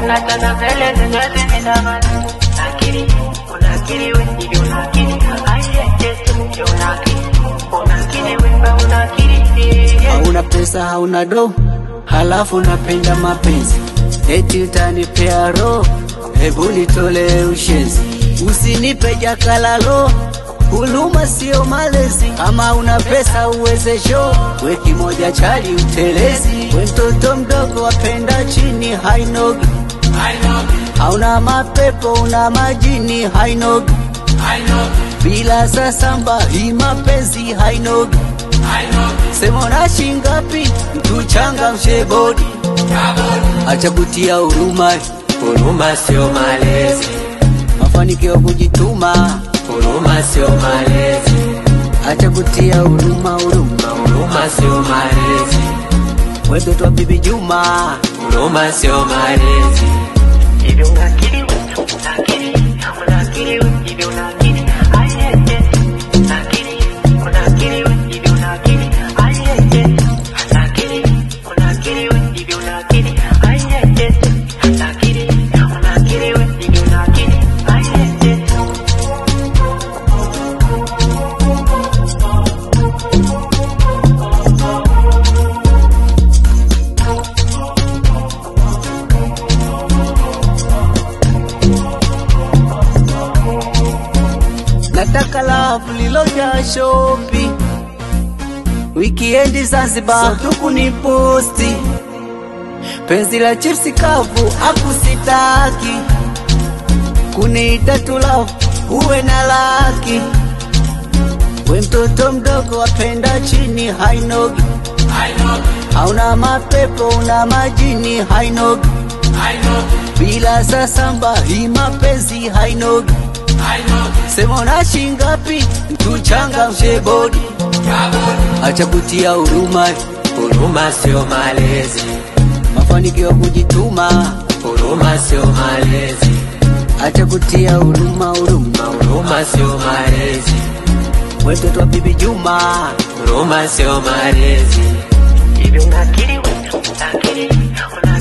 nataka vile zingazi minamana. Unakiri wewe ndio unakiri. Yesu ndio unakiri. Unakiri wewe unakiri. Hauna pesa hauna do, halafu napenda mapenzi. Eti utanipea roho, hebu nitolee ushenzi. Usinipe jakalalo, huluma sio malezi. Kama una pesa uweze show, we kimoja chali utelezi. We mtoto mdogo wapenda chini hainogi. Hauna mapepo una majini hainogi. Bila sasamba hii mapenzi hainogi. Sema na shingapi mtu changa mshebodi. Acha kutia huruma, huruma sio malezi. Mafanikio kujituma, huruma sio malezi. acha kutia huruma, huruma sio malezi. wewe tu bibi Juma, huruma sio malezi. Hivi unakiri wewe unakiri. Unakiri wewe hivi unakiri. Unakiri wewe hivi unakiri. Unakiri wewe hivi unakiri. Unakiri wewe hivi unakiri. nataka love liloja shopi. Weekend Zanzibar tukuni posti. Penzi la chipsi kavu akusitaki. Kuniita tu love uwe na laki. We mtoto mdogo wapenda chini hainogi. Hauna mapepo una majini hainogi. Bila sasamba hii mapenzi hainogi. Sema na shingapi mtu changa mshebodi. Acha kutia huruma, huruma sio malezi. Mafanikio kujituma, huruma sio malezi. acha kutia huruma, huruma sio malezi. wewe tu bibi Juma, huruma sio malezi. Hivi unakiri wewe unakiri.